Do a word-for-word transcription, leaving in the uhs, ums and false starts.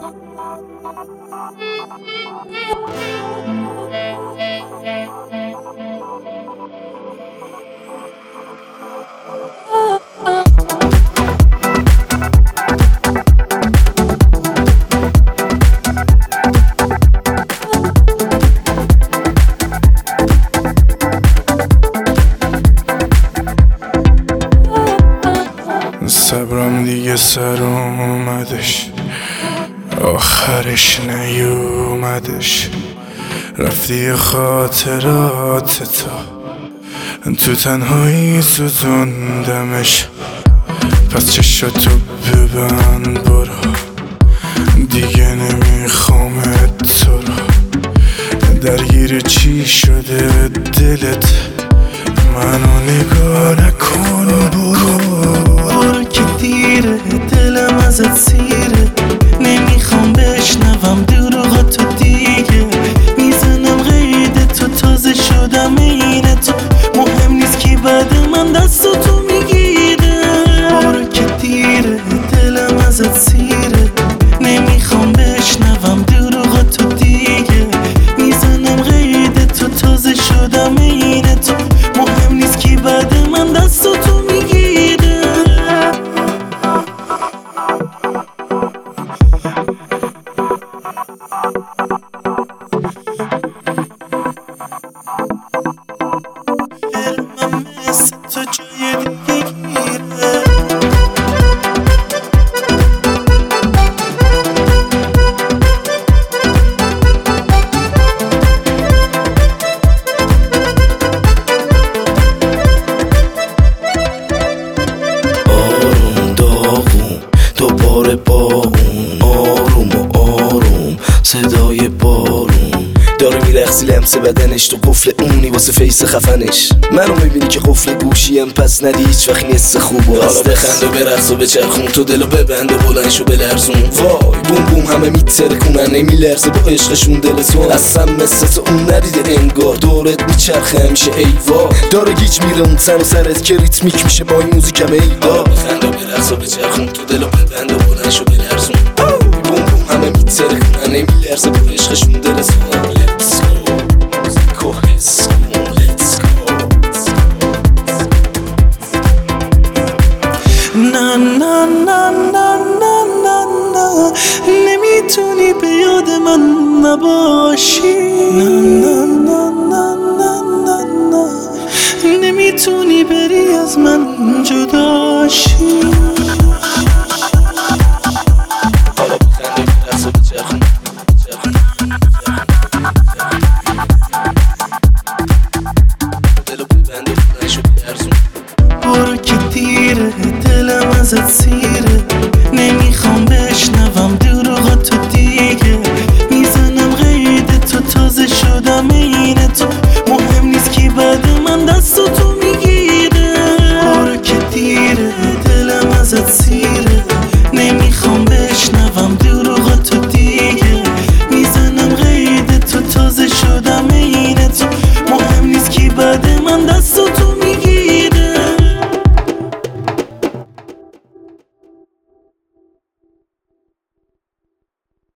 صبرم دیگه سر اومدش، آخرش نیومدش. رفتی خاطرات تا تو تنهایی سوزوندمش. پس چشاتو ببند برو، دیگه نمیخوامت تو رو. درگیر چی شده دلت؟ منو نگاه نکن برو که دیره، دلم ازت سیره. نمیخوام بشنوم دروغاتو دیگه. میزنم قید تو، تازه شدم این تو. مهم نیست که بعد من دستاتو میگیره. برو که دیره، دلم ازت سیره. نمیخوام بشنوم دروغاتو دیگه. میزنم قید تو، تازه شدم این تو. مهم نیست که بعد من دستاتو میگیره. من مثل تو جای دیگه گیره. آروم داغون دوباره با اون، آروم و آروم صدای بارون. داره میرقصی لمس بدنش تو قفل اونی واسه فیس خفنش. منو میبینی که قفل گوشیم، پس ندی هیچ وقت نیست خوب. و حالا بخند و برقص و بچرخون، تو دلو ببند و بلندشو بلرزون. وای بوم بوم همه میترکونن، نمیلرزه با عشقشون دلتون. اصلا مثل تو اون ندیده انگار، دورت میچرخه همیشه ای وای. داره گیج میره اون تن و سرت که ریتمیک میشه با این موزیکم ای دا. بخند و برقص و بچرخون، تو دلو ببند و بلندشو بلرزون. بوم بوم همه میترکونن، نمیلرزه با عشقشون دلتون. نه نه نه نه نه نه نه نمیتونی به یاد من نباشی. نه نه نه نه نه نه نه نمیتونی بری از من